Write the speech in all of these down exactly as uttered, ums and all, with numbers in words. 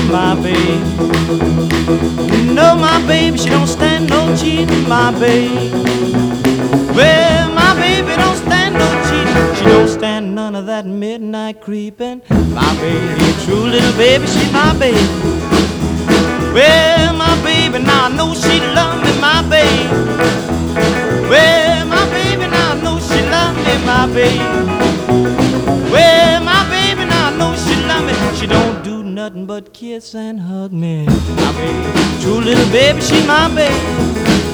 my baby. No, my baby, she don't stand no cheating, my baby. Well, my baby don't stand no cheating. She don't stand none of that midnight creeping. My baby, true little baby, she my baby. Well, my baby, now I know she love me, my baby. Well, my baby, now I know she love me, my baby. Well, my baby, now I know she love me. She don't do nothing but kiss and hug me, my baby. True little baby, she my baby.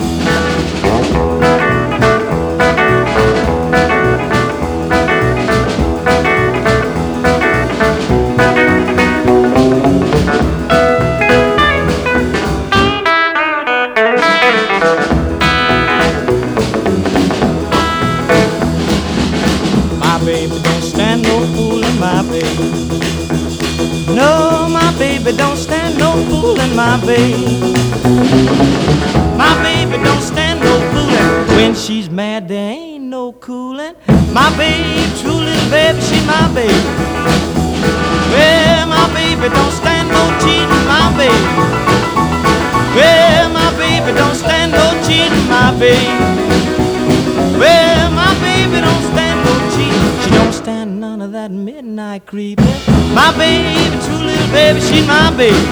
My baby don't stand no fooling, my baby. No, my baby don't stand no fooling, my baby. My baby don't stand no fooling. When she's mad, there ain't no cooling. My baby, true little baby, she my baby. Well, my baby don't stand no cheating, my baby. Well, my baby don't stand no cheating, my baby. Well, my baby don't stand no cheating. She don't stand none of that midnight creeping. My baby, true little baby, she my baby.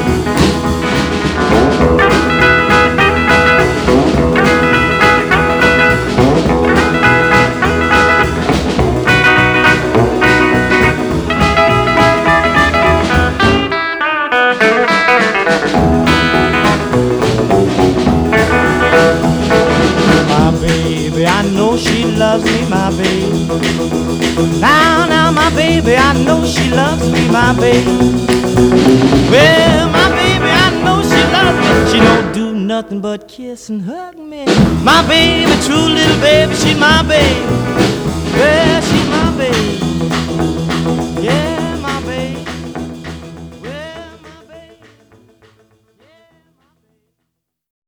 My baby, I know she loves me, my baby. Now, now, my baby, I know she loves me, my baby. Well, my baby, I know she loves me. She don't do nothing but kiss and hug me. My baby, true little baby, she my baby.